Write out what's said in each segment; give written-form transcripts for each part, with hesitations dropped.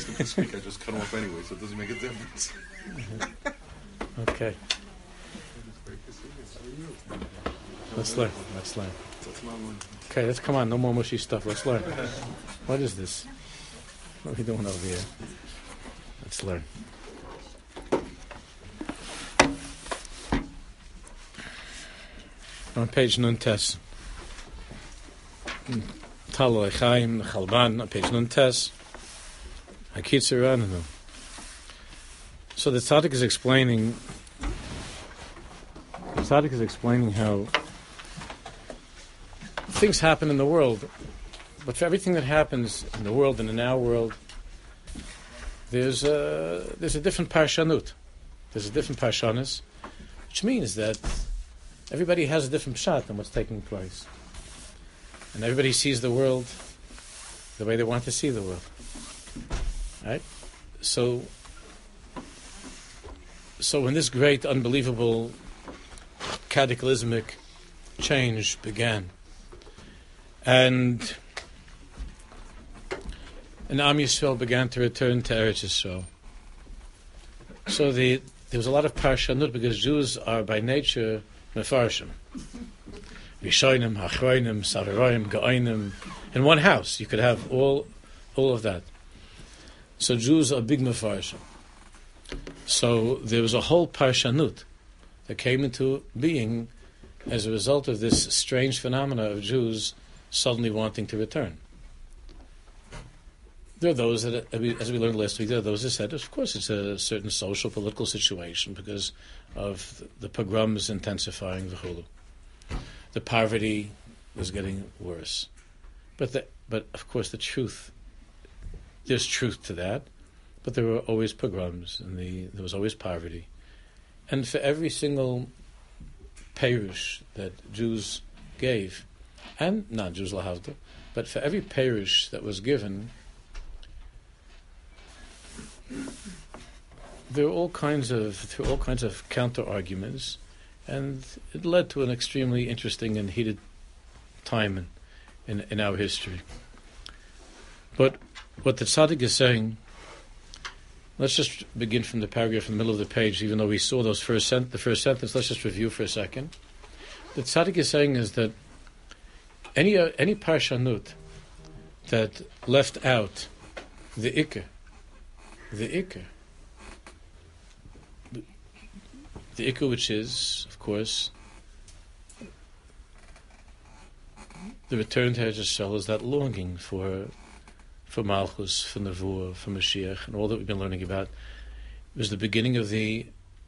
ask him to speak, I just cut him off anyway, so it doesn't make a difference. Okay. Let's learn. Okay, let's come on. No more mushy stuff. Let's learn. What is this? What are we doing over here? Let's learn. On page Nuntes. Tal Chaim Chalban on page Nuntes. Hakitzer Rananu. So the tzaddik is explaining. The tzaddik is explaining how things happen in the world, but for everything that happens in the world and in our world, there's a different parshanut. There's a different parshanis, which means that everybody has a different pshat in what's taking place. And everybody sees the world the way they want to see the world. Right? So when this great, unbelievable, cataclysmic change began, and Am Yisrael began to return to Eretz Yisrael, so there was a lot of parshanut, because Jews are by nature mefarshim. Rishonim, Achronim, Savaroim, Ga'onim. In one house, you could have all of that. So Jews are big mefarshim. So there was a whole parshanut that came into being as a result of this strange phenomena of Jews suddenly wanting to return. There are those that, as we learned last week, there are those that said, of course, it's a certain social, political situation because of the pogroms intensifying the chulu. The poverty was getting worse. But of course, the truth, there's truth to that, but there were always pogroms, and there was always poverty. And for every single perush that Jews gave, and non-Jews lahavda, but for every perush that was given, there were all kinds of counter arguments, and it led to an extremely interesting and heated time in our history. But what the tzaddik is saying, let's just begin from the paragraph in the middle of the page, even though we saw the first sentence, let's just review for a second. The tzaddik is saying is that any parshanut that left out the ikr, which is, of course, the return to Eretz Yisrael, is that longing for Malchus, for Nevuah, for Mashiach, and all that we've been learning about. It was the beginning of the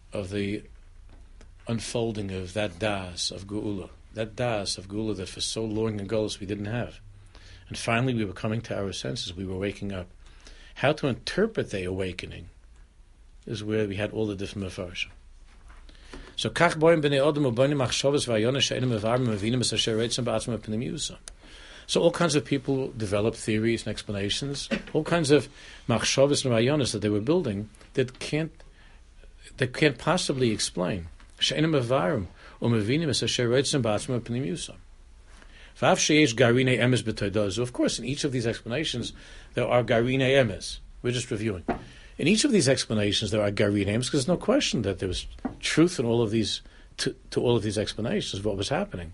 unfolding of that das of Geula, that for so long ago we didn't have. And finally we were coming to our senses, we were waking up. How to interpret the awakening is where we had all the different mefarshim. So kach boim b'nei odom u'bonim machshavos v'ayonos she'enim mevarim mevinim es asher reitzim ba'atzmim p'nim yusam. So all kinds of people developed theories and explanations, all kinds of machshavos and rayonos that they were building that can't possibly explain. She'enim mevarim u'mevinim es asher reitzim ba'atzmim p'nim yusam. Of course, in each of these explanations, there are garinei emes. We're just reviewing. In each of these explanations, there are garinei emes, because there's no question that there was truth in all of these, to all of these explanations of what was happening.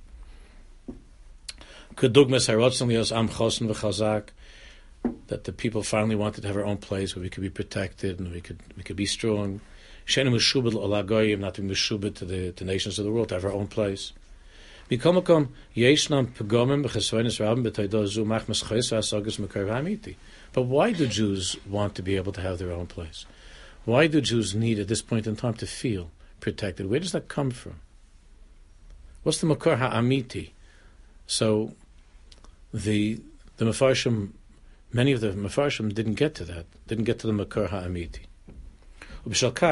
That the people finally wanted to have our own place where we could be protected and we could be strong. Not to be meshubed to the nations of the world, to have our own place. But why do Jews want to be able to have their own place? Why do Jews need at this point in time to feel protected? Where does that come from? What's the makar ha'amiti? So the mefarshim, many of the mefarshim didn't get to that, didn't get to the makar ha'amiti. This is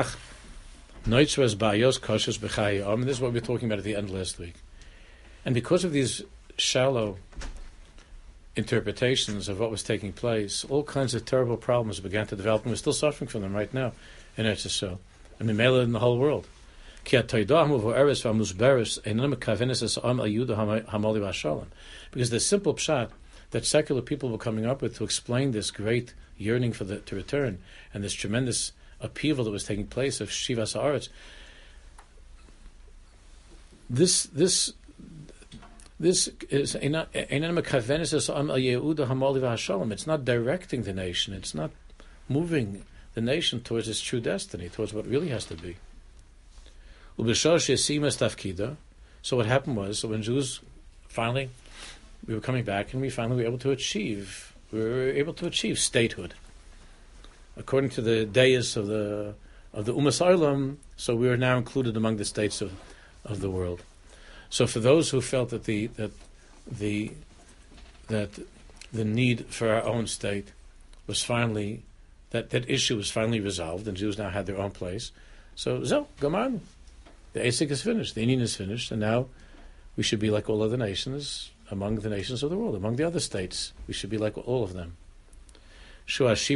what we were talking about at the end last week. And because of these shallow interpretations of what was taking place, all kinds of terrible problems began to develop, and we're still suffering from them right now in Eretz Yisrael, and in the whole world. Because the simple pshat that secular people were coming up with to explain this great yearning to return and this tremendous upheaval that was taking place of Shivas Haaretz. This is it's not directing the nation. It's not moving the nation towards its true destiny, towards what it really has to be. So what happened was, so when Jews finally, we were coming back, and we finally were able to achieve statehood, according to the deis of the Umas Olam. So we are now included among the states of the world. So for those who felt that the need for our own state was finally, that issue was finally resolved, and Jews now had their own place. So Gaman, the ASIC is finished, the Indian is finished, and now we should be like all other nations, among the nations of the world, among the other states. We should be like all of them. So these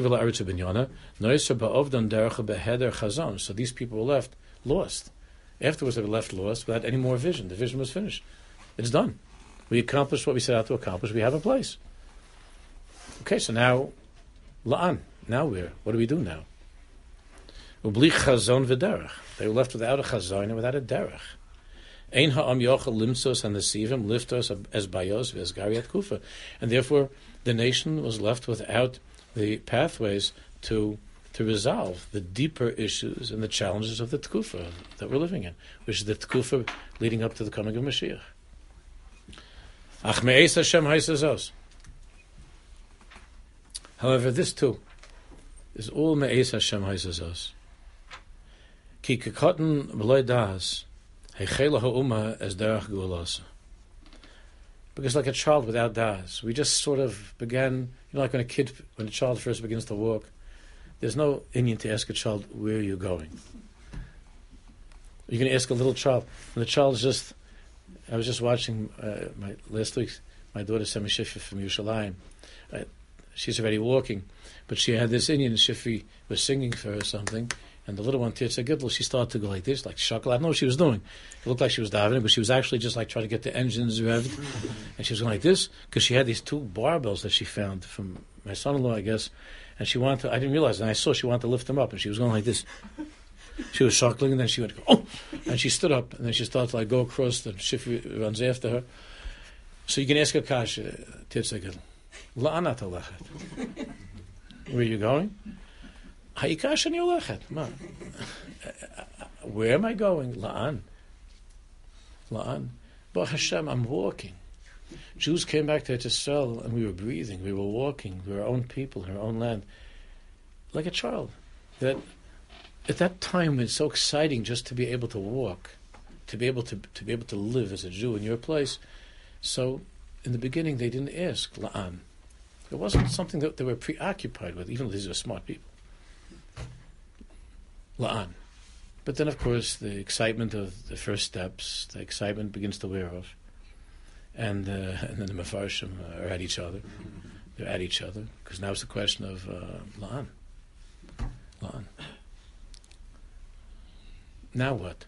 people were left lost. Afterwards, they were left lost without any more vision. The vision was finished. It's done. We accomplished what we set out to accomplish. We have a place. Okay, so now, la'an. Now what do we do now? Ubli chazon v'derech. They were left without a chazon and without a derech. Ein ha'am yochel limtzos and nesivim liftos as bayos v'esgariat kufa. And therefore, the nation was left without the pathways to resolve the deeper issues and the challenges of the tkufa that we're living in, which is the tkufa leading up to the coming of Mashiach. Ach me'es Hashem haisazos. However, this too is all me'es Hashem haisazos. Ki kekotten b'loy das hechela ha'uma as derech gu'alasa. Because like a child without das, we just sort of began, like when a child first begins to walk, there's no Indian to ask a child, where are you going? You can ask a little child. When the child is just, I was just watching last week, my daughter sent me Shifi from Yerushalayim. She's already walking, but she had this Indian, Shifi was singing for her something, and the little one, Tirza Gidl, she started to go like this, like shuckle. I don't know what she was doing. It looked like she was davening, but she was actually just like trying to get the engines revved. And she was going like this, because she had these two barbells that she found from my son-in-law, I guess, and she wanted to, I didn't realize, and I saw she wanted to lift them up, and she was going like this. She was shuckling, and then she went, oh! And she stood up, and then she started to like go across, and Shifi runs after her. So you can ask her kasha, Tirza Gidl, la'anat alachet. Where are you going? Ha'ikashan yolechet. Where am I going? La'an. But Hashem, I'm walking. Jews came back to Israel, and we were breathing, we were walking, we were our own people, our own land, like a child. That at that time, it's so exciting just to be able to walk, to be able to live as a Jew in your place. So, in the beginning, they didn't ask la'an. It wasn't something that they were preoccupied with, even though these were smart people. La'an. But then, of course, the excitement of the first steps, the excitement begins to wear off. And then the Mefarshim are at each other. They're at each other, because now it's the question of la'an. La'an. Now what?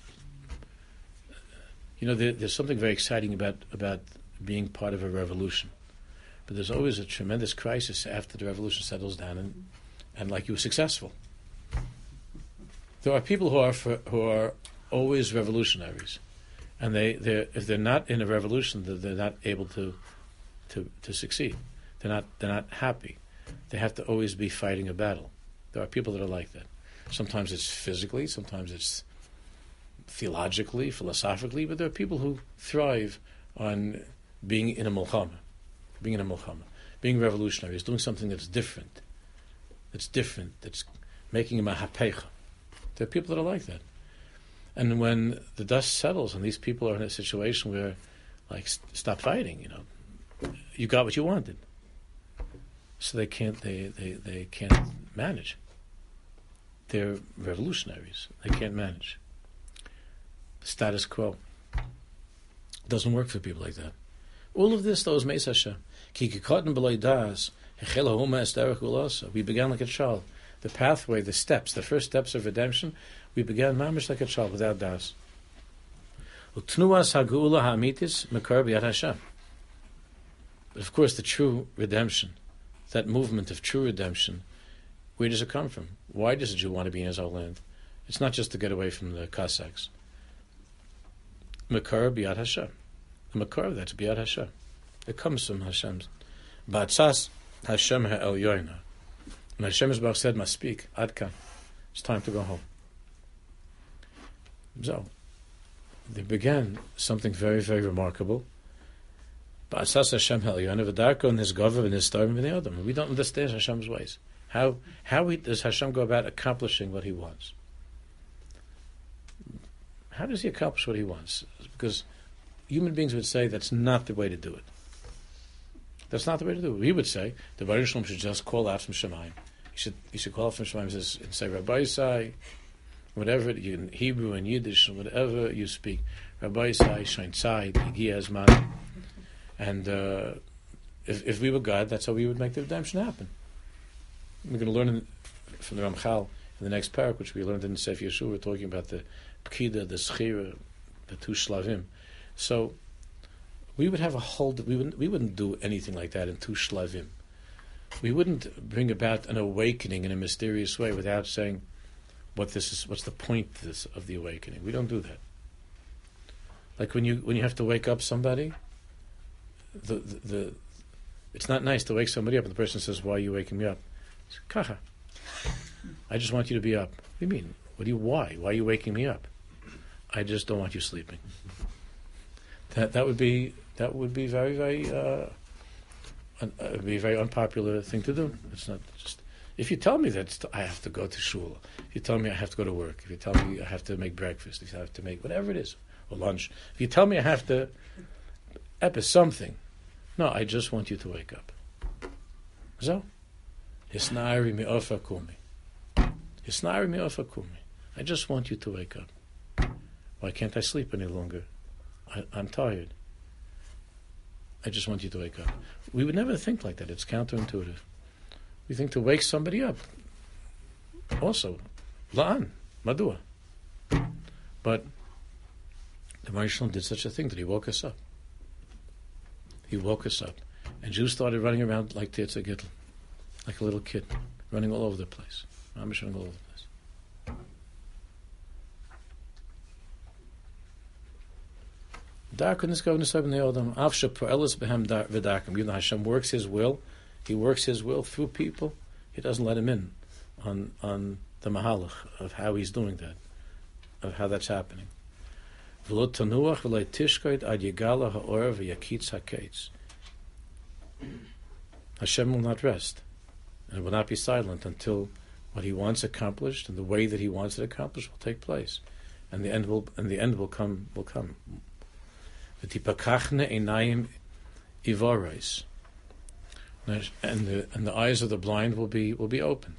There's something very exciting about being part of a revolution. But there's always a tremendous crisis after the revolution settles down and like you were successful. There are people who are always revolutionaries, and if they're not in a revolution, they're not able to succeed. They're not happy. They have to always be fighting a battle. There are people that are like that. Sometimes it's physically, sometimes it's theologically, philosophically, but there are people who thrive on being in a milchama, being revolutionaries, doing something that's different, that's making a mahapecha. There are people that are like that. And when the dust settles and these people are in a situation where, like, stop fighting, you got what you wanted. So they can't manage. They're revolutionaries. They can't manage. The status quo doesn't work for people like that. All of this, though, is Meis Hashem. Ki kikotten b'loy das, hechel ha'uma es derech ulasa. We began like a child. The pathway, the first steps of redemption, we began mamish like a child without das. Utnuas ha'geula ha'amitis mekar b'yad Hashem. But of course, the true redemption, that movement of true redemption, where does it come from? Why does a Jew want to be in his own land? It's not just to get away from the Cossacks. Makar biyad Hashem. The Makar, that's biyad Hashem. It comes from Hashem's. Ba'atzas Hashem ha'el yoyna. And Hashem Yisbarach said, must speak. Adkan. It's time to go home. So, they began something very, very remarkable. Ba'atzas Hashem ha'el yoyna v'darko and his government and his story and the Adam. We don't understand Hashem's ways. How does Hashem go about accomplishing what He wants? How does He accomplish what He wants? Because human beings would say that's not the way to do it. That's not the way to do it. We would say the Baruch Shalom should just call out from Shemayim. He should call out from Shemayim and say, Rabbi Yisai, whatever in Hebrew and Yiddish, whatever you speak, Rabbi Yisai, Shein Tzai, Yigia Azman. And if we were God, that's how we would make the redemption happen. We're going to learn from the Ramchal in the next parak, which we learned in the Sefer Yeshua. We're talking about the Pkida, the Schira, the two Shlavim. So we would have a whole. We wouldn't do anything like that in two Shlavim. We wouldn't bring about an awakening in a mysterious way without saying what this is. What's the point of the awakening? We don't do that. Like when you have to wake up somebody, it's not nice to wake somebody up and the person says, "Why are you waking me up?" Kacha. I just want you to be up. What do you mean? Why? Why are you waking me up? I just don't want you sleeping. That would be very, very be a very unpopular thing to do. It's not just if you tell me that I have to go to shul, if you tell me I have to go to work, if you tell me I have to make breakfast, if I have to make whatever it is, or lunch, if you tell me I have to something, no, I just want you to wake up. So. Hisnari mi'ofa kumi. Hisnari mi'ofa kumi. I just want you to wake up. Why can't I sleep any longer? I'm tired. I just want you to wake up. We would never think like that. It's counterintuitive. We think to wake somebody up. Also, la'an, madua. But the Marishon did such a thing that He woke us up. He woke us up. And Jews started running around like Tirza Gittel. Like a little kid, running all over the place. I'm running all over the place. Darkness goes in the Odom. Afsha Poelis Behem V'Darkim. Even though Hashem works His will, He works His will through people. He doesn't let Him in on the mahalach of how He's doing that, of how that's happening. V'lo tanuach v'lo tishkoid ad yigala ha'or v'yakitz ha'keitz. Hashem will not rest. And it will not be silent until what He wants accomplished and the way that He wants it accomplished will take place, and the end will come. V'tipakachne einayim ivorais, and the eyes of the blind will be opened.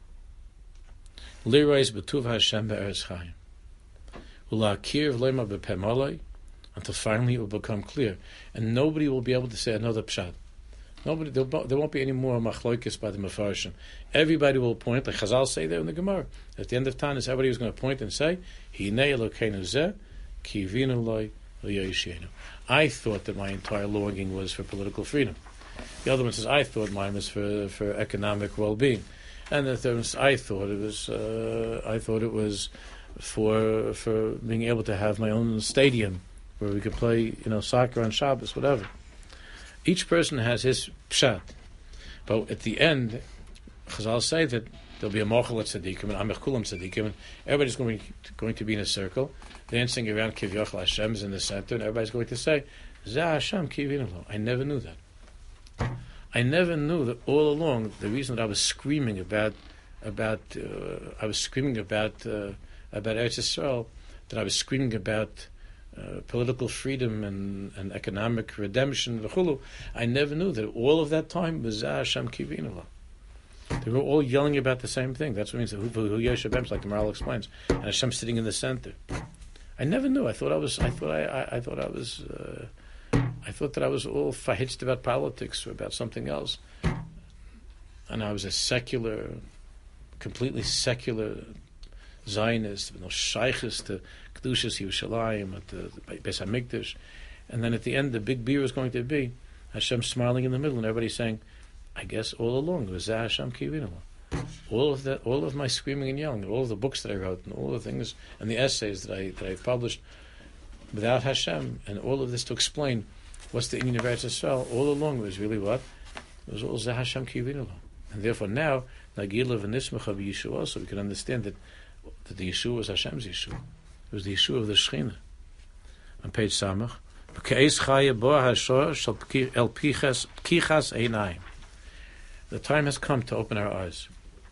Lirais betuv Hashem be'eretz chaim, ula'akir v'leima b'pemalei, until finally it will become clear, and nobody will be able to say another pshat. Nobody, there won't be any more machloikis by the Mefarshim. Everybody will point, like Chazal say there in the Gemara. At the end of time, everybody was going to point and say, Hinei Elokeinu zeh, ki yivinu loi v'yoyishienu. I thought that my entire longing was for political freedom. The other one says, I thought mine was for economic well-being. And the third one says, I thought it was for being able to have my own stadium where we could play, soccer on Shabbos, whatever. Each person has his pshat, but at the end, Chazal say that there'll be a mochel at tzaddikim and amech kulam tzaddikim, and everybody's going to be in a circle, dancing around Kivyochel. Hashem is in the center, and everybody's going to say, Zeh Hashem kivinu lo. I never knew that. I never knew that all along. The reason that I was screaming about Eretz Yisrael, that I was screaming about political freedom and economic redemption, v'chulu. I never knew that all of that time was Hashem kivinu lo. They were all yelling about the same thing. That's what it means. Hu Yesh Bems, like the Maharal explains, and Hashem sitting in the center. I never knew. I thought that I was all fahitched about politics or about something else, and I was a completely secular Zionist, with no shaykhs to Kedushas Yerushalayim at the Beis Hamikdash, and then at the end the big beer was going to be Hashem smiling in the middle, and everybody saying, I guess all along it was Zeh Hashem Kivinu. All of my screaming and yelling, all of the books that I wrote, and all the things and the essays that I published without Hashem, and all of this to explain what's the Inyan of Eretz Yisrael, all along was really what? It was all Zeh Hashem Kivinu. And therefore now, Nagila v'nismach of Yeshua, so we can understand that the Yeshua was Hashem's Yeshua. It was the Yeshua of the Shechina. On page Samach, the time has come to open our eyes.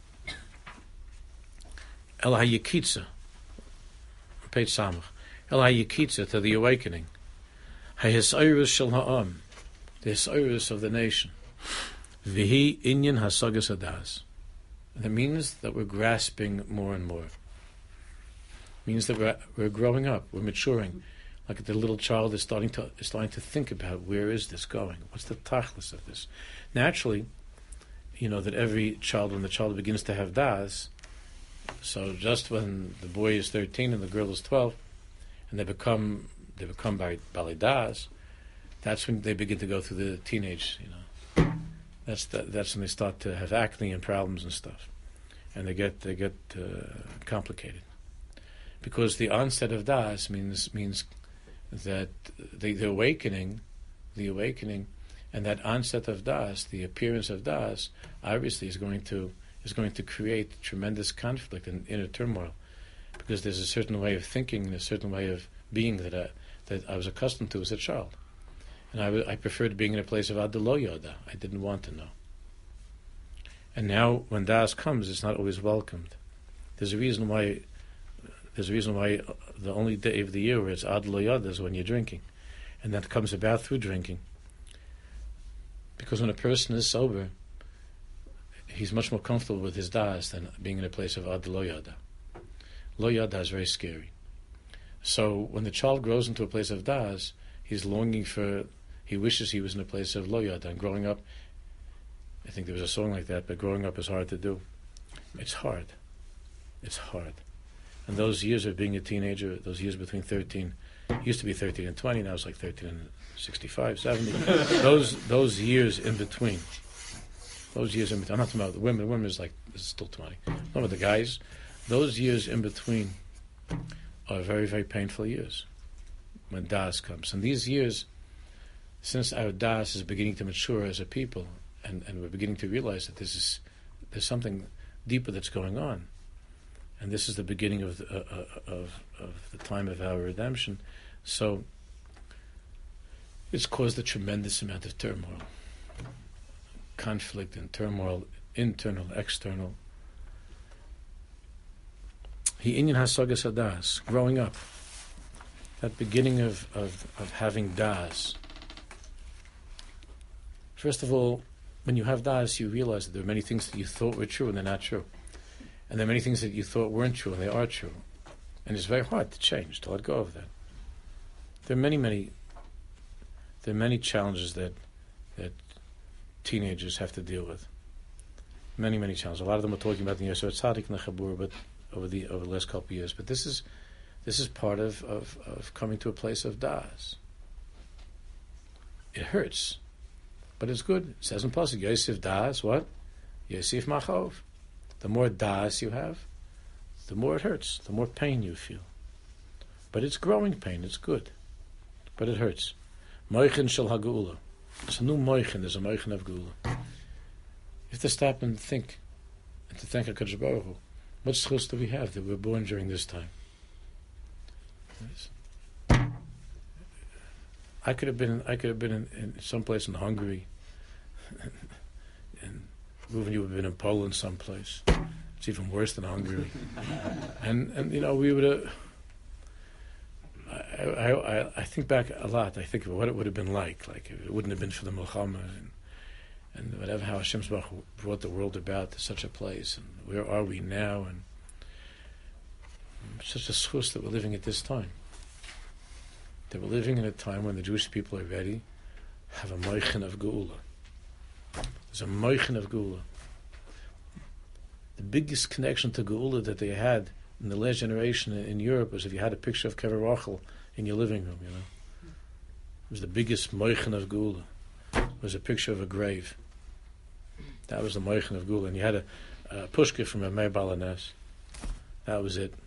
El HaYekitza, page Samach. El HaYekitza, to the awakening. HaYisayirus Shel Ha'am, the Yisayirus of the nation. Vihi Inyan HaSagas Hadas. That means that we're grasping more and more. It means that we're growing up, we're maturing. Like the little child is starting to think about, where is this going? What's the tachlis of this? Naturally, you know that every child, when the child begins to have das, so just when the boy is 13 and the girl is 12, and they become bali das, that's when they begin to go through the teenage, That's when they start to have acne and problems and stuff, and they get complicated, because the onset of das means that the awakening, and that onset of das, the appearance of das, obviously is going to create tremendous conflict and inner turmoil, because there's a certain way of thinking and a certain way of being that I was accustomed to as a child, and I preferred being in a place of adlo yoda. I didn't want to know. And now, when das comes, it's not always welcomed. There's a reason why the only day of the year where it's adlo yoda is when you're drinking, and that comes about through drinking. Because when a person is sober, he's much more comfortable with his das than being in a place of adlo yoda. Lo yoda is very scary. So when the child grows into a place of das, he's longing for. He wishes he was in a place of lo yoda. And growing up, I think there was a song like that, but growing up is hard to do. It's hard. And those years of being a teenager, those years between 13, used to be 13 and 20, now it's like 13 and 65, 70. those years in between. I'm not talking about the women. Women is still 20. I'm talking about the guys. Those years in between are very, very painful years when das comes. And these years, since our das is beginning to mature as a people, and we're beginning to realize that there's something deeper that's going on, and this is the beginning of the time of our redemption, so it's caused a tremendous amount of turmoil, conflict and turmoil, internal, external. He inyan hasagas hadas, growing up, that beginning of having das. First of all, when you have das, you realize that there are many things that you thought were true and they're not true. And there are many things that you thought weren't true and they are true. And it's very hard to change, to let go of that. There are many challenges that teenagers have to deal with. Many challenges. A lot of them are talking about the Yosef Tzadik and the Chabur, but over the last couple of years. But this is part of coming to a place of das. It hurts, but it's good. It says in Pasuk, Yosef das, what? Yosef machov. The more das you have, the more it hurts, the more pain you feel. But it's growing pain, it's good. But it hurts. Moichin shel ha'geula. It's a new moichin, there's a moichin of geula. You have to stop and think, and to thank HaKadosh Baruch Hu. What schus do we have that we're born during this time? Yes. I could have been in some place in Hungary, and Reuven, you would have been in Poland someplace. It's even worse than Hungary. and we would have. I think back a lot. I think of what it would have been like if it wouldn't have been for the Milchama and whatever, how Hashem brought the world about to such a place, and where are we now, and such a schus that we're living at this time. That we're living in a time when the Jewish people are ready, have a moichin of geula. There's a moichin of geula. The biggest connection to geula that they had in the last generation in Europe was if you had a picture of Kever Rachel in your living room, It was the biggest moichin of geula. was a picture of a grave. That was the Moichin of Geula. And you had a pushka from a Meir Balanes. That was it.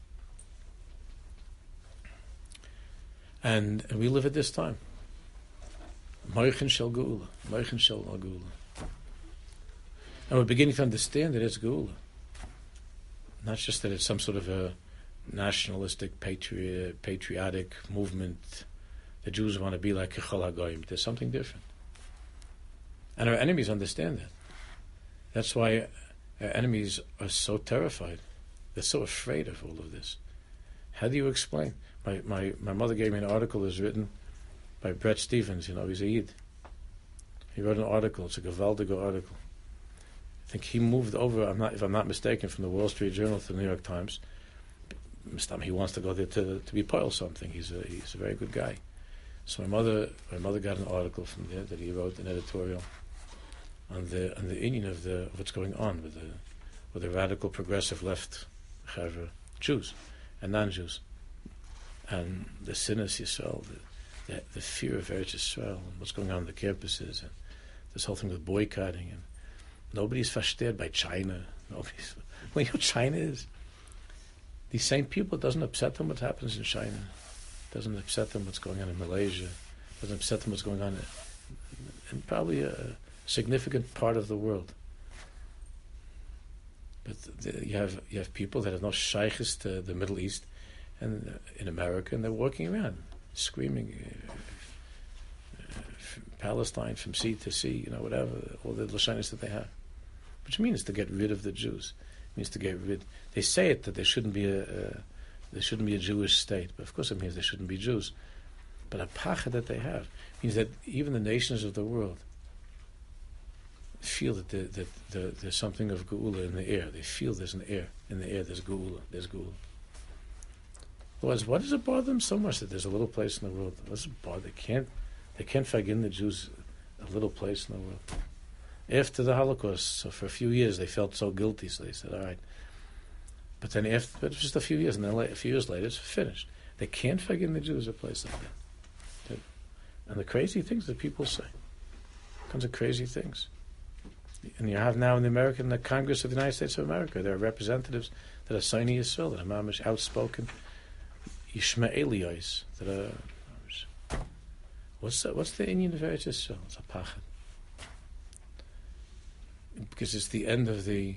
And we live at this time. Moichin Shel Geula. Moichin Shel Geula. And we're beginning to understand that it's Geula. Not just that it's some sort of a nationalistic, patriotic movement. The Jews want to be like Kechol HaGoyim. There's something different. And our enemies understand that. That's why our enemies are so terrified. They're so afraid of all of this. How do you explain? My mother gave me an article that was written by Brett Stevens. He's a Yid. He wrote an article. It's a Gewaldige article. I think he moved over, if I'm not mistaken, from the Wall Street Journal to the New York Times. He wants to go there to be Poil something. He's a very good guy. So my mother got an article from there that he wrote, an editorial on the inyan of what's going on with the radical progressive left Jews and non-Jews, and the sinas Yisrael, the fear of Eretz Yisrael, and what's going on in the campuses, and this whole thing with boycotting, and nobody's fasted by China. Well, you know what China is? These same people, it doesn't upset them what happens in China. It doesn't upset them what's going on in Malaysia. It doesn't upset them what's going on in probably a significant part of the world. But you have people that have no shaykhs to the Middle East and in America, and they're walking around screaming Palestine from sea to sea, whatever, all the lashonos that they have. Which means to get rid of the Jews. It means to get rid. They say it that there shouldn't be a Jewish state, but of course it means there shouldn't be Jews. But a pacha that they have means that even the nations of the world feel that there's something of Geula in the air. They feel there's an air in the air. There's Geula. Otherwise, what does it bother them so much that there's a little place in the world? What does it bother? They can't fagin the Jews a little place in the world. After the Holocaust, so for a few years they felt so guilty, so they said, all right. But then but just a few years, and then a few years later, it's finished. They can't fagin the Jews a place like that. And the crazy things that people say. All kinds of crazy things. And you have now in the Congress of the United States of America, there are representatives that are Sinai Yisrael, that are mamish outspoken Yishmaeliyos, that are... What's the inyan of Eretz Yisrael? It's a pachad. Because it's the end of the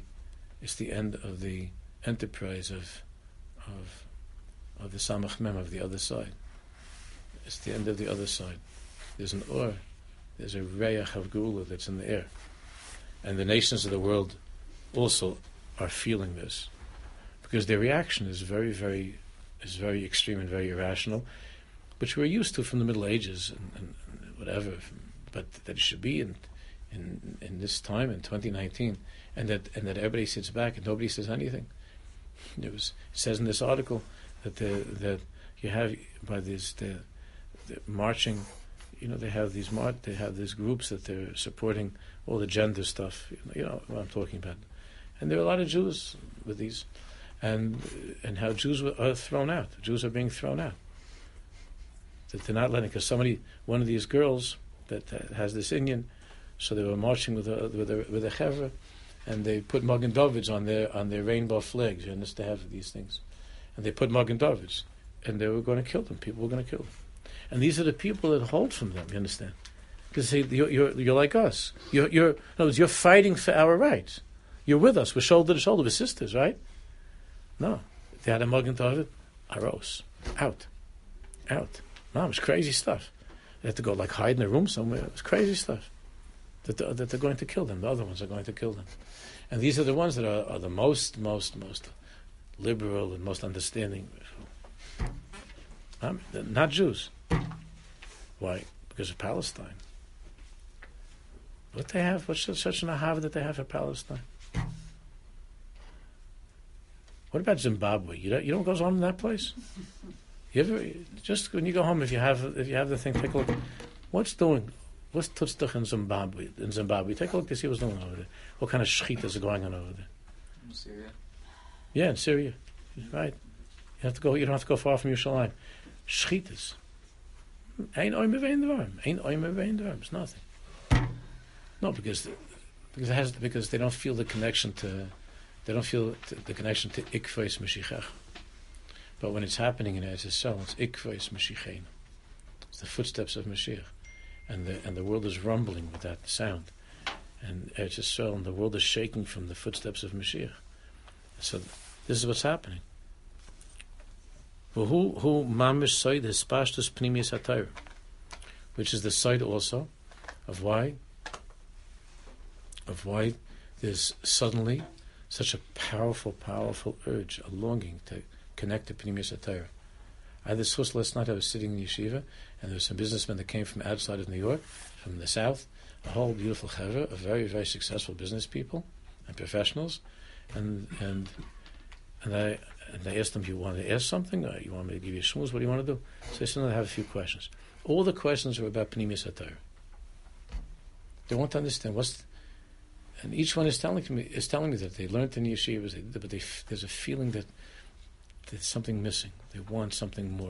enterprise of the Samach Mem, of the other side. It's the end of the other side. There's an or, there's a reyach of Geula that's in the air. And the nations of the world also are feeling this. Because their reaction is very, very extreme and very irrational, which we're used to from the Middle Ages and whatever, but that it should be in this time in 2019, and that everybody sits back and nobody says anything. It says in this article that you have by the marching, they have these groups that they're supporting all the gender stuff. You know what I'm talking about, and there are a lot of Jews with these, and how Jews are thrown out. Jews are being thrown out. That they're not letting, because one of these girls that has this inyan. So they were marching with a chevra, and they put Magen Davids on their rainbow flags. You understand? They have these things, and they put Magen Davids, and they were going to kill them. People were going to kill them, and these are the people that hold from them. You understand? Because you're like us. In other words, you're fighting for our rights. You're with us. We're shoulder to shoulder. We're sisters, right? No, they had a Magen David, aros, out. No, it was crazy stuff. They had to go hide in a room somewhere. It was crazy stuff. That they're going to kill them. The other ones are going to kill them. And these are the ones that are the most liberal and most understanding. Not Jews. Why? Because of Palestine. What they have? What's such an ahava that they have for Palestine? What about Zimbabwe? You don't go home in that place? You ever, just when you go home, if you have the thing, take a look. What's Tutztach in Zimbabwe? Take a look to see what's going on over there. What kind of shchitas are going on over there? In Syria. Yeah, in Syria. Right. You don't have to go far from Yerushalayim. Shchitas. Ain't oime vein dvarim. It's nothing. No, because they don't feel the connection to Ikvos Mashiach. But when it's happening in Eretz Yisrael, it's Ikvos Mashiach. It's the footsteps of Mashiach, and the world is rumbling with that sound, and Eretz Yisrael, and the world is shaking from the footsteps of Mashiach. So this is what's happening. Who mamish side is pashtus pnimius hatayr, which is the side also of why there's suddenly such a powerful urge, a longing to connect to pnimius hatayr. I had this last night. I was sitting in yeshiva, and there were some businessmen that came from outside of New York, from the south, a whole beautiful chevra of very, very successful business people and professionals, and I asked them, "You want to ask something? Or you want me to give you a shmuz? What do you want to do?" So I said, "No, I have a few questions." All the questions were about pnimius hatayr. They want to understand and each one is telling me that they learned in yeshivas, but there's a feeling that there's something missing. They want something more.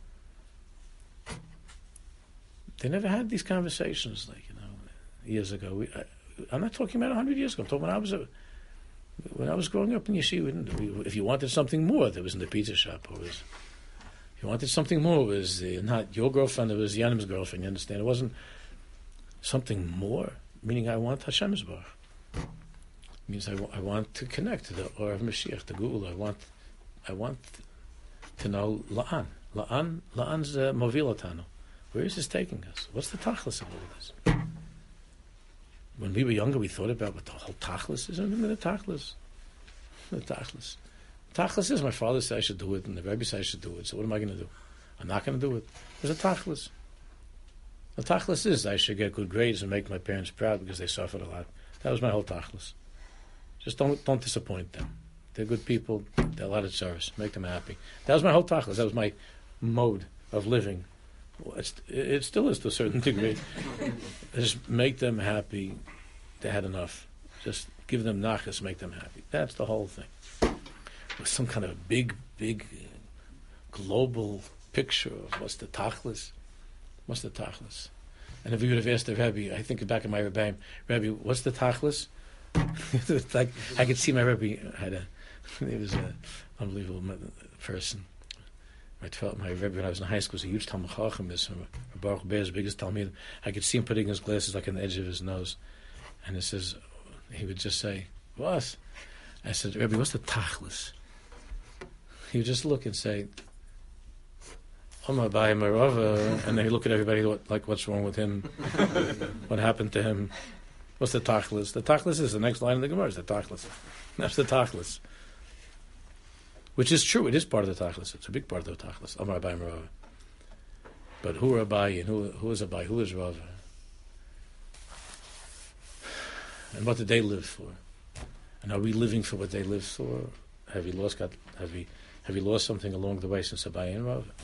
They never had these conversations, years ago. I'm not talking about 100 years ago. I'm talking when I was growing up in yeshiva. If you wanted something more, there was in the pizza shop. If you wanted something more, it was not your girlfriend, it was Yanim's girlfriend. You understand? It wasn't something more. Meaning, I want Hashem Yisbarach. Means I want to connect to the Or of Mashiach, the Geula. I want to know La'an's Movil Otanu. Where is this taking us? What's the tachlis of all this? When we were younger, we thought about what the whole tachlis is. Remember the tachlis? The tachlis. Tachlis is my father said I should do it, and the Rebbe said I should do it. So what am I going to do? I'm not going to do it. There's a tachlis. The tachlis is I should get good grades and make my parents proud because they suffered a lot. That was my whole tachlis. Just don't disappoint them. They're good people. They're a lot of service. Make them happy. That was my whole tachlis. That was my mode of living. It still is to a certain degree. Just make them happy. They had enough. Just give them nachas, make them happy. That's the whole thing. With some kind of big global picture of what's the tachlis. What's the tachlis? And if you would have asked the Rebbe, I think back in my Rebbe, what's the tachlis? Like I could see my Rebbe he was an unbelievable person. My Rebbe when I was in high school was a huge Talmud Chacham, Baruch Bear's biggest Talmud. I could see him putting his glasses like on the edge of his nose, and he would just say, "What?" I said, "Rebbe, what's the tachlis?" He would just look and say, "Oma Abai Merava," and then he'd look at everybody like, "What's wrong with him? What happened to him? What's the tachlis?" The tachlis is the next line of the Gemara. Is the tachlis? That's the tachlis. Which is true, it is part of the tachlis. It's a big part of the tachlis. Amar Abai Merava. But who are Abai and who is Abai? Who is Rava? And what did they live for? And are we living for what they lived for? Have we lost something along the way since Abai and Rava?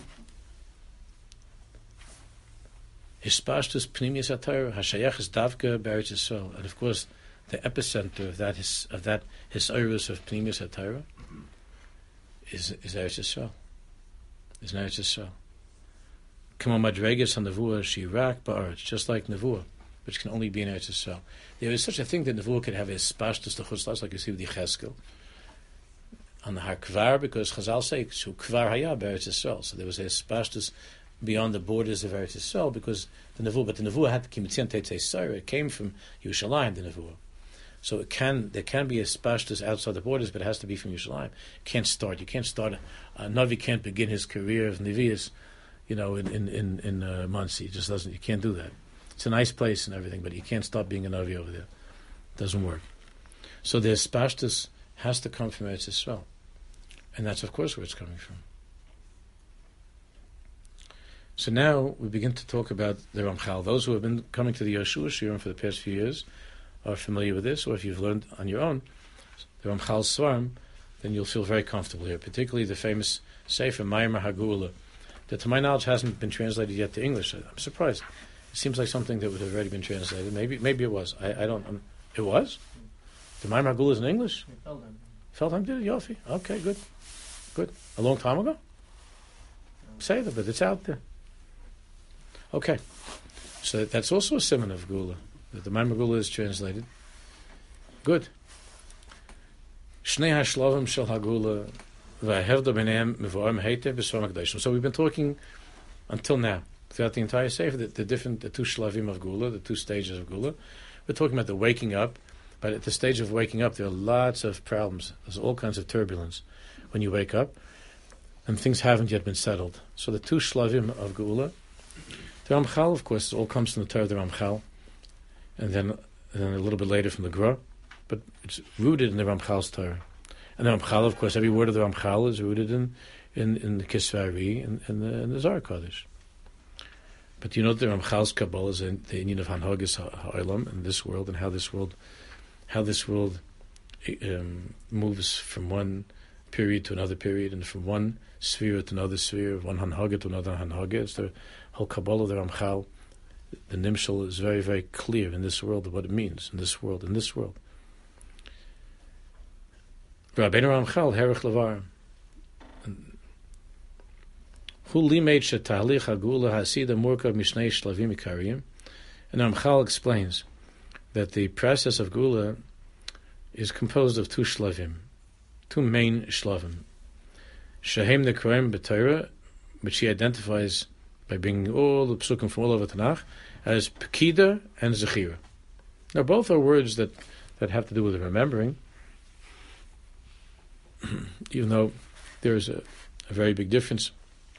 Hispashtus pnimius hatayr hashayach is davka be'eretz Yisrael, and of course the epicenter of that hisayrus of pnimius hatayr is Eretz Yisrael. Is Eretz Yisrael. Kama madregas on nevuah shirak ba'aretz, just like nevuah, which can only be in Eretz Yisrael. There is such a thing that nevuah could have hispashtus to chutzlas, like you see with Yecheskel on the Har Kvar, because Chazal say shu kvar haya be'eretz Yisrael. So there was a hispashtus beyond the borders of Eretz Yisrael, because the nevuah had kimitzian tetzei sayra. It came from Yerushalayim, the nevuah. So there can be a spashtus outside the borders, but it has to be from Yerushalayim. You can't start a Navi can't begin his career of Nevi'us, in Muncie. It just doesn't. You can't do that. It's a nice place and everything, but you can't start being a Navi over there. It doesn't work. So the spashtus has to come from Eretz Yisrael, and that's of course where it's coming from. So now we begin to talk about the Ramchal. Those who have been coming to the Yeshua Shiurim for the past few years are familiar with this, or if you've learned on your own the Ramchal Svarim, then you'll feel very comfortable here, particularly the famous Sefer Ma'amer HaGeula, that to my knowledge hasn't been translated yet to English. I'm surprised. It seems like something that would have already been translated. Maybe it was. I don't. It was? The Ma'amer HaGeula is in English? Feldheim did it? Yofi. Okay, good. A long time ago? Say that, but it's out there. Okay. So that's also a simon of Geula. The Maimar Gula is translated. Good. Shnei hashlavim shel hagula v'hevda b'neim mevorim heitev b'svar makdashim. So we've been talking until now, throughout the entire Sefer, the two shlavim of Gula, the two stages of Gula. We're talking about the waking up, but at the stage of waking up, there are lots of problems. There's all kinds of turbulence when you wake up, and things haven't yet been settled. So the two shlavim of Gula, the Ramchal, of course, it all comes from the Torah of the Ramchal, and then a little bit later from the Gra, but it's rooted in the Ramchal's Torah. And the Ramchal, of course, every word of the Ramchal is rooted in the Kisvari and the Zohar Kodesh. But you know the Ramchal's Kabbalah is the union of Hanhagis Ha'olam in this world, and how this world moves from one period to another period, and from one sphere to another sphere, one Hanhaga to another Hanhaga. It's the whole Kabbalah of the Ramchal. The Nimshal is very, very clear in this world of what it means in this world. Rabbeinu Ramchal, Herech Levar. Hu limeid shetahlich hagula hasida murkav mishnei shlavim ikariyim. And Ramchal explains that the process of Gula is composed of two shlavim, two main shlavim. Shehem nekroim b'Torah, which he identifies by bringing all the psukim from all over Tanakh, as Pekida and Zechira. Now both are words that have to do with remembering, even though there is a very big difference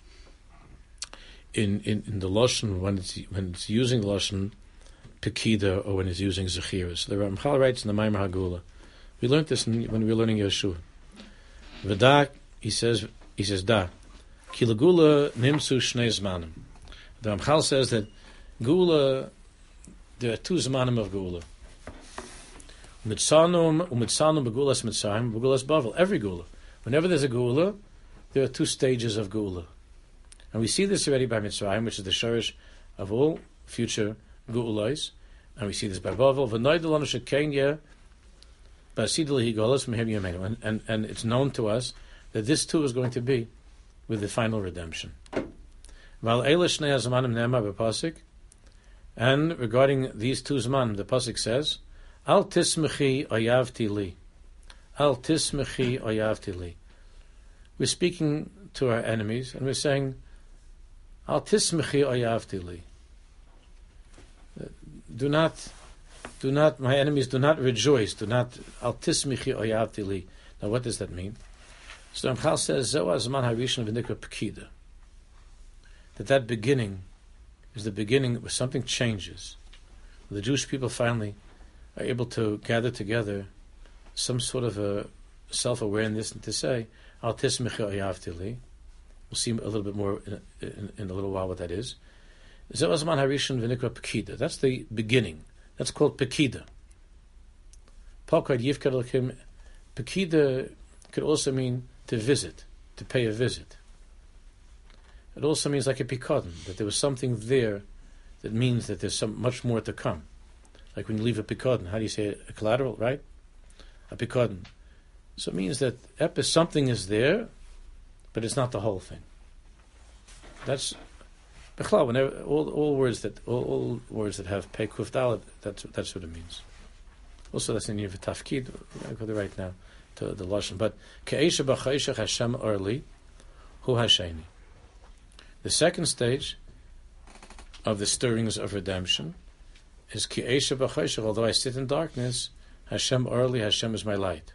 in the Lashon when it's using the Lashon Pekida or when it's using Zechira. So the Ramchal writes in the Maimar Hagula. We learned this when we were learning Yeshua. V'da, he says, da, ki l'gula nimtzu shnei zmanim. The Ramchal says that Gula, there are two zmanim of Gula. Mitzanum begulas Mitzrayim, begulas Bavel. Every Gula. Whenever there's a Gula, there are two stages of Gula. And we see this already by Mitzrayim, which is the shorish of all future Gulais. And we see this by Bavel. And it's known to us that this too is going to be with the final redemption. And regarding these two zman, the pasuk says, "Al tismechi oyavti li." Al tismechi oyavti li. We're speaking to our enemies, and we're saying, "Al tismechi oyavti li." Do not, my enemies, do not rejoice. Do not, "Al tismechi oyavti li." Now, what does that mean? So Ramchal says, "Zeh zman harishon v'nikra pekida." That beginning is the beginning where something changes. The Jewish people finally are able to gather together some sort of a self-awareness and to say, Al tismechi oyavti li. We'll see a little bit more in a little while what that is. Zeh zman harishon v'nikra pekida. That's the beginning. That's called pekida. Pakad yifkad l'kim. Pekida could also mean to visit, to pay a visit. It also means like a pikadon, that there was something there that means that there's much more to come. Like when you leave a pikadon, how do you say it? A collateral, right? A pikadon. So it means that something is there, but it's not the whole thing. That's whenever all words that have pei kuf daled, that's what it means. Also, that's in your tafkid. I go there right now to the lashon. But ke'esha b'chayshach Hashem arli hu hasheni. The second stage of the stirrings of redemption is Ki'esha b'chayshach. Although I sit in darkness, Hashem arli, Hashem is my light.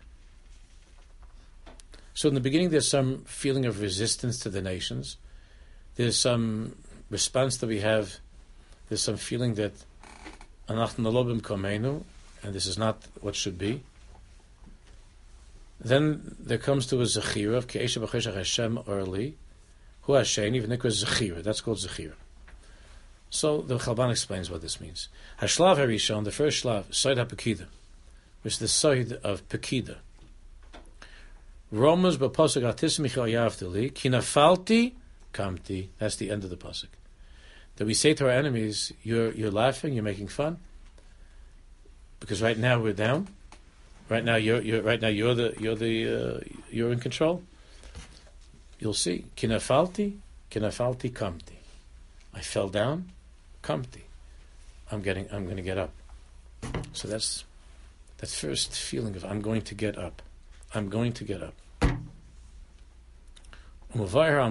So in the beginning, there's some feeling of resistance to the nations. There's some response that we have. There's some feeling that Anachnu lo b'mkomenu, and this is not what should be. Then there comes to a zechira of Ki'esha b'chayshach Hashem arli. Hu Hasheni v'nikra Zechira. That's called Zechira. So the Chalban explains what this means. Hashlav Harishon, the first shlav, Side HaPekida, which is the side of Pekida. Romans b'pasuk atismicha oyavtili, kinafalti kamti. That's the end of the pasuk. That we say to our enemies, you're laughing, you're making fun, because right now we're down. Right now you're in control. You'll see. Kinafalti kamti. I fell down, kamti. I'm going to get up. So that's that first feeling of I'm going to get up. I'm going to get up. This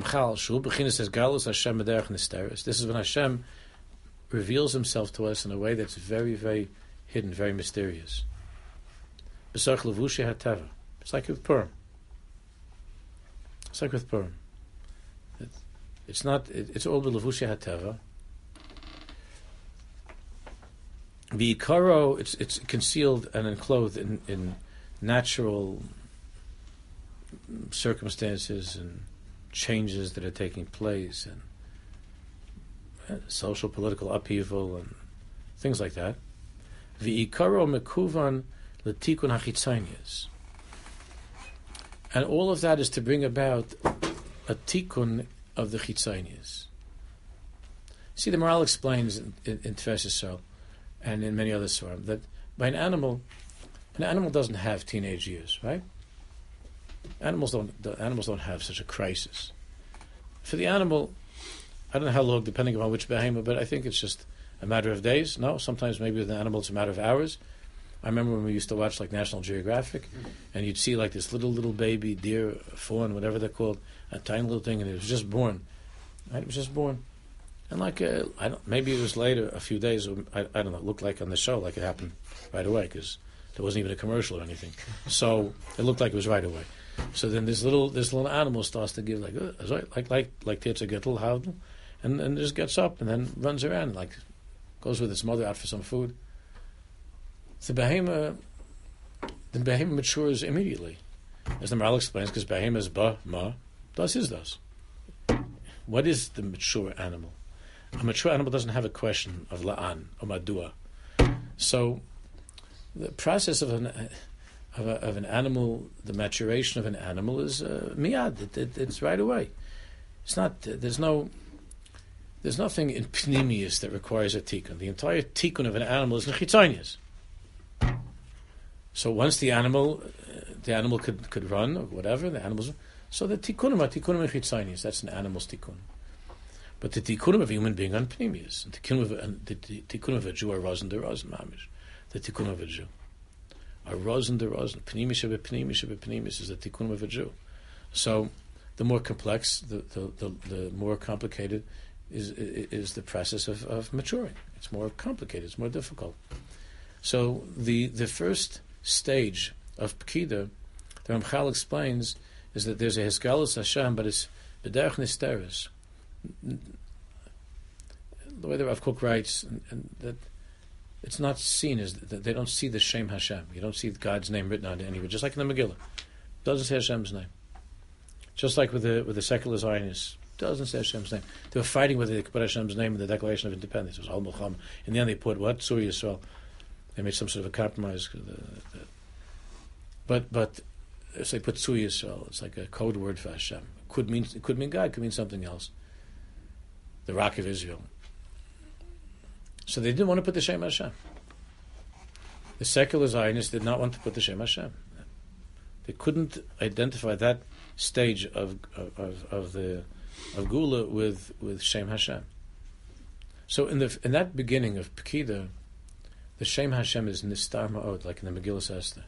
is when Hashem reveals himself to us in a way that's very, very hidden, very mysterious. It's like with Purim. It's like with Purim. It's all the Levushi HaTeva. V'ikaro, it's concealed and enclosed in natural circumstances and changes that are taking place and social, political upheaval and things like that. V'ikaro mekuvan l'tikun hachitzonius. And all of that is to bring about a tikkun of the chitzonius. See, the Maharal explains in Tefes Yisrael and in many other surahs that by an animal doesn't have teenage years, right? Animals don't have such a crisis. For the animal, I don't know how long, depending upon which behemoth, but I think it's just a matter of days. No, sometimes maybe with an animal it's a matter of hours. I remember when we used to watch like National Geographic, and you'd see like this little baby deer, fawn, whatever they're called, a tiny little thing, and it was just born. Right? It was just born. And like, maybe it was later, a few days, or I don't know, it looked like on the show, like it happened right away, because there wasn't even a commercial or anything. So it looked like it was right away. So then this little animal starts to give like Tirza Gittel, Havdel, and just gets up and then runs around, like goes with its mother out for some food. The behemoth matures immediately, as the Maharal explains, because behemoth is ba, ma, das is das. What is the mature animal? A mature animal doesn't have a question of la'an or madua. So the process of an animal, the maturation of an animal is miyad. It's right away. It's not. There's nothing in pnimius that requires a tikkun. The entire tikkun of an animal is nechitzonius. So once the animal could run or whatever, the animals. So the tikkunim are tikkunim nechitzonius. That's an animal's tikkun. But the tikkunim of a human being are pnimius. The tikkunim of a Jew are rosin de rosin mamish. The tikkun of a Jew are rosin de rosin. Pnimish is the tikkun of a Jew. So the more complex, the more complicated is the process of maturing. It's more complicated. It's more difficult. So the first stage of Pekida, the Ramchal explains, is that there's a Hezgalus Hashem, but it's B'derech Nisteris. The way the Rav Kook writes, and that it's not seen as that they don't see the Shem Hashem. You don't see God's name written on it anywhere. Just like in the Megillah, it doesn't say Hashem's name. Just like with the secular Zionists, it doesn't say Hashem's name. They were fighting whether they could put Hashem's name in the Declaration of Independence. It was Al Mulcham. In the end, they put what? Tzur Yisrael. They made some sort of a compromise. But if they put Tzur Yisrael, it's like a code word for Hashem. It could mean God. It could mean something else. The Rock of Israel. So they didn't want to put the Shem Hashem. The secular Zionists did not want to put the Shem Hashem. They couldn't identify that stage of Gula with Shem Hashem. So in that beginning of Pekida, the Shem Hashem is Nistar Ma'od, like in the Megillah Esther.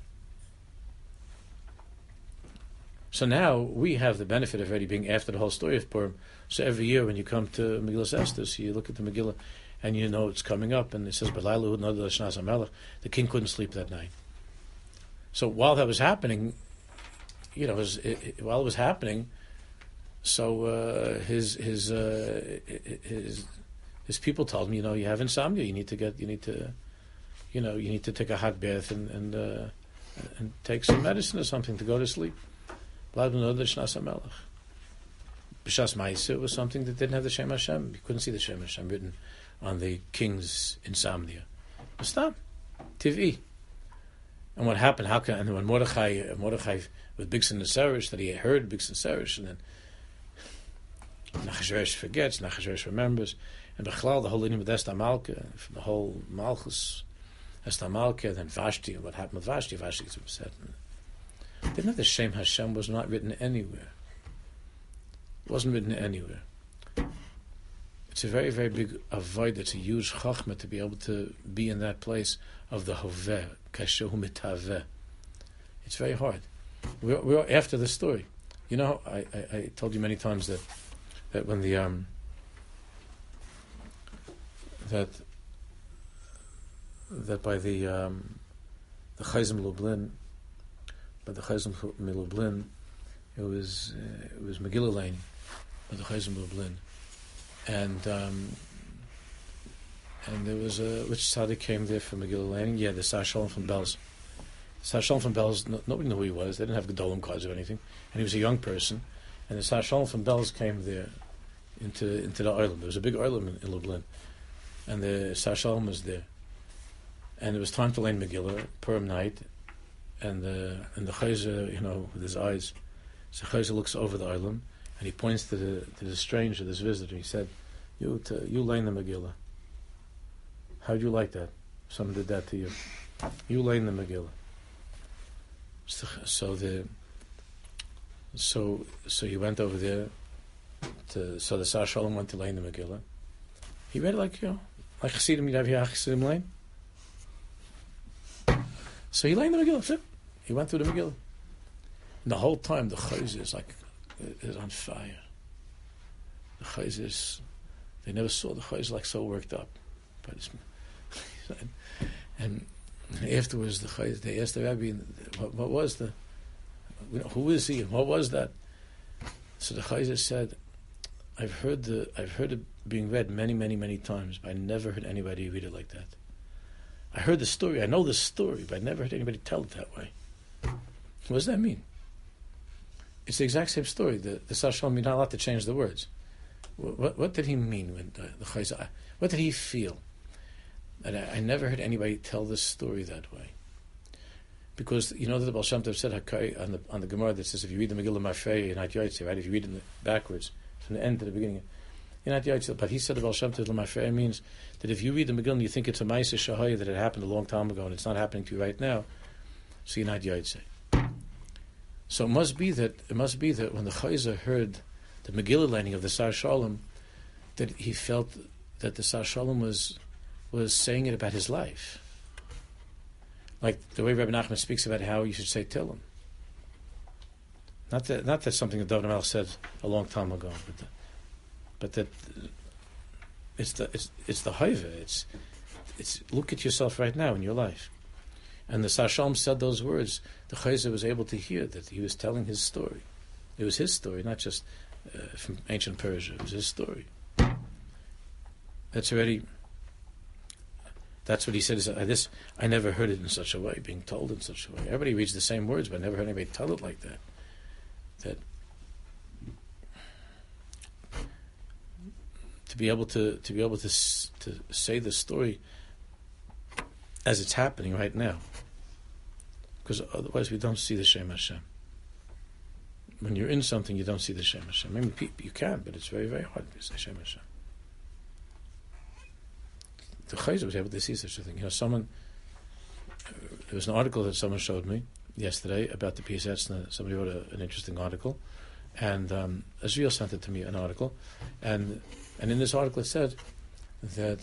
So now we have the benefit of already being after the whole story of Purim. So every year when you come to Megillah Esther, so you look at the Megillah and you know it's coming up, and it says, the king couldn't sleep that night. So while that was happening, while it was happening, so his people told him, you have insomnia. You need to take a hot bath and take some medicine or something to go to sleep. B'shas Ma'aseh was something that didn't have the Shem Hashem. You couldn't see the Shem Hashem written on the king's insomnia. Stop. Tiv'i. And what happened? And when Mordechai with Bigsin Neserish, that he heard Bigsin Neserish, and then Nachashverosh forgets, Nachashverosh remembers, and Bechlal, the whole lineage of Esther Malka, from the whole Malchus, Esther Malka, then Vashti, and what happened with Vashti gets upset. Didn't have the Shem Hashem was not written anywhere. It wasn't written anywhere. It's a very, very big avoid. It's a huge chachma to be able to be in that place of the hoveh, kashehu mitaveh. It's very hard. We're after the story. You know, I told you many times that when the that by the Chayzim Lublin, by the Chayzim Lublin, it was Megillah Lane, by the Chayzim Lublin, and there was which tzaddik came there from Megillah Lane? Yeah, the Sar Shalom from Belz. Sar Shalom from Belz, nobody knew who he was. They didn't have Gedolim cards or anything, and he was a young person. And the Sar Shalom from Belz came there into the Oilam. There was a big Oilam in Lublin, and the Sar Shalom was there. And it was time to learn Megillah, Purim night, and the Chayzer, you know, with his eyes, so Chayzer looks over the Oilam, and he points to the stranger, this visitor. He said, "You learn the Megillah. How'd you like that? Someone did that to you. You learn the Megillah." So he went over there. So the Sar Shalom went to learn the Megillah. He read it like Chassidim. You'd have your Chassidim learn. So he learned the Megillah. So he went through the Megillah. And the whole time the Chayzer is on fire. The Chayzer they never saw the Chayzer like so worked up. And afterwards the Chayzer, they asked the Rabbi, what was who is he? What was that? So the Chayzer said, I've heard it being read many, many, many times, but I never heard anybody read it like that. I heard the story, I know the story, but I never heard anybody tell it that way. What does that mean? It's the exact same story. The Sar Shalom, you're not allowed to change the words. What did he mean when the Chayzer? What did he feel? And I never heard anybody tell this story that way. Because you know that the Baal Shem Tov said on the Gemara that says if you read the Megillah Mafrei, you're not Yotzei, right? If you read it backwards from the end to the beginning, you're not Yotzei. But he said the Baal Shem Tov Mafrei means that if you read the Megillah and you think it's a Ma'aseh Shahaya that it happened a long time ago and it's not happening to you right now, so you're not Yotzei. So it must be that when the Chayzer heard the Megillah learning of the Sar Shalom, that he felt that the Sar Shalom was saying it about his life. Like the way Rabbi Nachman speaks about how you should say Tehillim. Not that something that David HaMelech said a long time ago, but that it's the Haiva. It's look at yourself right now in your life. And the Sar Shalom said those words. The Chayzer was able to hear that he was telling his story. It was his story, not just from ancient Persia. It was his story. That's what he said. Is I never heard it in such a way, being told in such a way. Everybody reads the same words, but I never heard anybody tell it like that. That to be able to say the story as it's happening right now, because otherwise we don't see the Shem Hashem. When you're in something, you don't see the Shem Hashem. Maybe you can, but it's very, very hard to say Shem Hashem. The Chayzer was able to see such a thing. You know, there was an article that someone showed me yesterday about the PSS. Somebody wrote an interesting article, and Azriel sent it to me, an article, and in this article it said that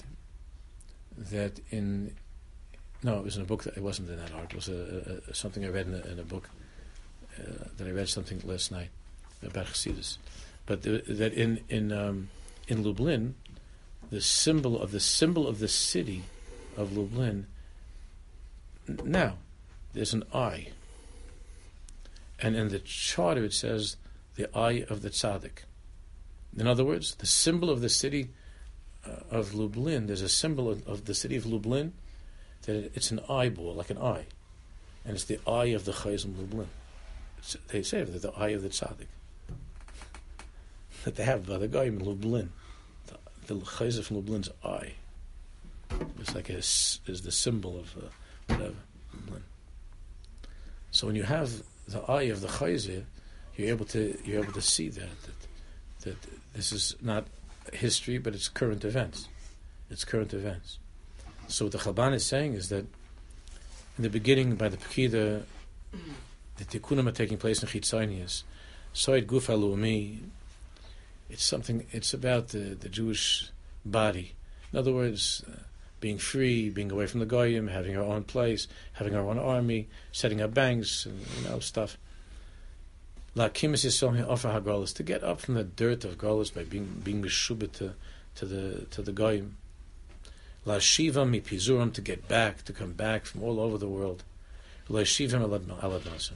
it was in a book. It wasn't in that article. It was something I read in a book that I read something last night about Chassidus, but that in Lublin, the symbol of the city of Lublin. Now, there's an eye, and in the charter it says the eye of the tzaddik. In other words, the symbol of the city of Lublin. There's a symbol of the city of Lublin that it's an eyeball, like an eye, and it's the eye of the Chayzim Lublin. They say that the eye of the tzaddik that they have by the guy in Lublin. The Chayzim from Lublin's eye. It's like is the symbol of whatever Lublin. So when you have the eye of the Chayzim, you're able to see that this is not history, but it's current events. It's current events. So what the Chabad is saying is that in the beginning, by the Pekida, the Tikkunim are taking place in Chitzonius. Soid Guf HaLu'ami. It's about the Jewish body. In other words, being free, being away from the goyim, having our own place, having our own army, setting up banks, and stuff. Lakimis Yisrael offer hagolas, to get up from the dirt of golas by being meshubah to the goyim. La shiva mi pizuram, to get back, to come back from all over the world. La shivim alad nasim.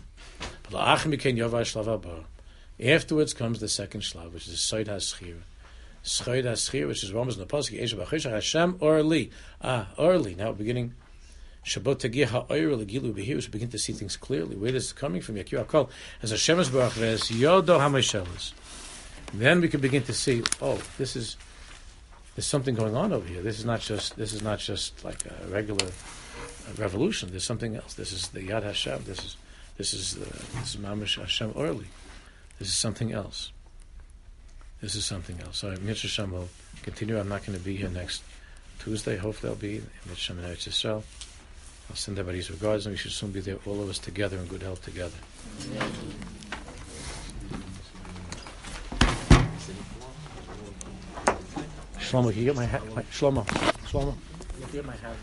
Afterwards comes the second shlav, which is Soid HaSchira. Soid HaSchira, which is Romans in the Pasuk, Esha B'Choshen Hashem Orli. Orli. Now beginning, Shabbat Tagir HaOyer Legilu B'Hir, we begin to see things clearly. Where this is coming from, Yakir HaKol, as Hashem is Baruch V'ez Yodo HaMeshelis. Then we can begin to see, there's something going on over here. This is not just like a regular revolution. There's something else. This is the Yad Hashem. This is Mamash Hashem Orli. This is something else. So Mitzvah Hashem will continue. I'm not going to be here next Tuesday. Hopefully I'll be in Mitzvah Hashem in Eretz Yisrael. I'll send everybody's regards, and we should soon be there, all of us together in good health together. Shlomo, can you get my hat? Shlomo, can you get my hat?